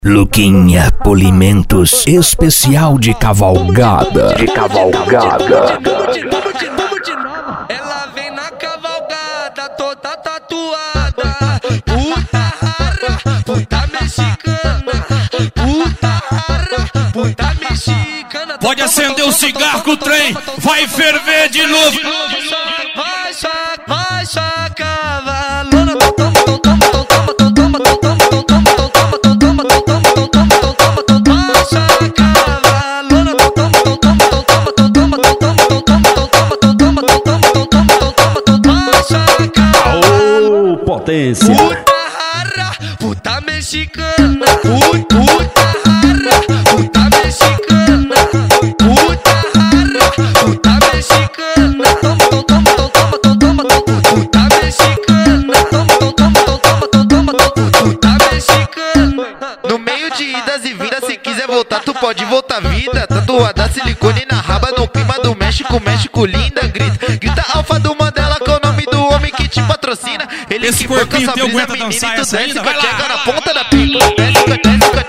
Luquinha Polimentos, especial de cavalgada. Ela vem na cavalgada, toda tatuada. Puta rara, puta mexicana. Puta rara, puta mexicana. Pode acender o cigarro que o trem vai ferver de novo. Vai só cavalona. Aô, potência! Puta rara, puta mexicana. Puta rara, puta mexicana. Puta rara, puta mexicana. Puta mexicana. Puta mexicana. No meio de idas e vindas, se quiser voltar, tu pode voltar vida. Tatuada silicone na raba, no clima do México, linda. Grita alfa do Mandela, que é o nome do homem que te patrocina. Ele esse que banca corpinho essa teu brisa, aguenta menina, dançar e tu essa desce ainda? com a Vai lá, tcheca vai na lá. ponta da pica. Desce com a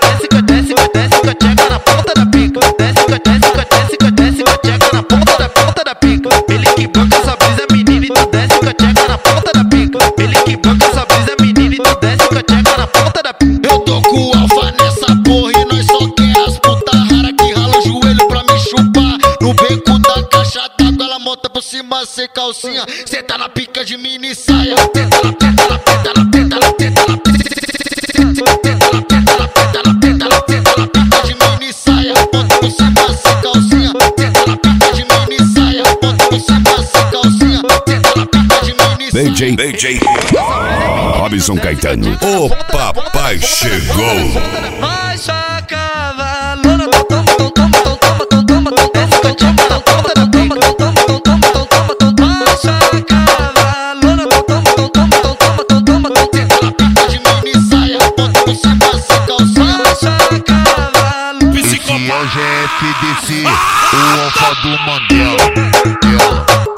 tcheca na ponta da pica. Desce com a tcheca na ponta da pica. Ele que banca essa brisa, menina, e tu desce com a tcheca na ponta da pica. Ele que banca essa brisa, menina, e tu desce com a tcheca na ponta da pica. Eu tô com o alfa nessa porra e nós só quer as puta rara que rala o joelho pra me chupar. No beco da caixa d'água ela monta por cima sem calcinha. Cê tá na pica de mini saia. Tenta na tenta na tenta na tenta na tenta na tenta na pica de mini saia. Monta por cima sem calcinha. Tenta na pica de mini saia. Monta por cima sem calcinha. Tenta na pica de mini saia. DJ Robson Caetano, o papai chegou. Vai só cavalona. Desce com a tcheca na ponta da pica. Vai só cavalona. Tenta na pica de mini saia. Monta por cima sem calcinha. Vai só cavalona. Esse é o GFDC, o alfa do Mandela.